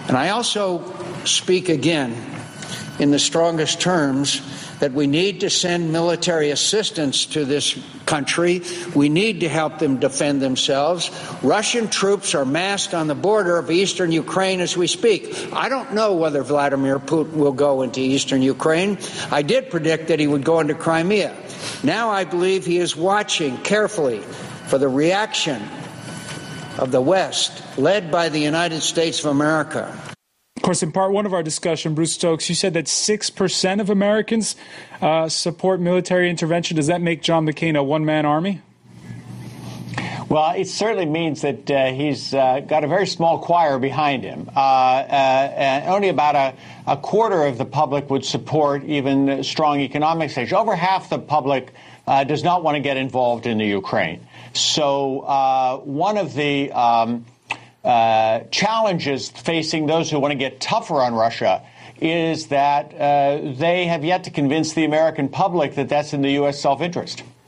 And I also speak again in the strongest terms that we need to send military assistance to this country. We need to help them defend themselves. Russian troops are massed on the border of eastern Ukraine as we speak. I don't know whether Vladimir Putin will go into eastern Ukraine. I did predict that he would go into Crimea. Now I believe he is watching carefully for the reaction of the West, led by the United States of America. Of course, in part one of our discussion, Bruce Stokes, you said that 6% of Americans support military intervention. Does that make John McCain a one-man army? Well, it certainly means that he's got a very small choir behind him. Only about a quarter of the public would support even strong economic sanctions. Over half the public does not want to get involved in the Ukraine. So one of the challenges facing those who want to get tougher on Russia is that they have yet to convince the American public that that's in the U.S. self-interest.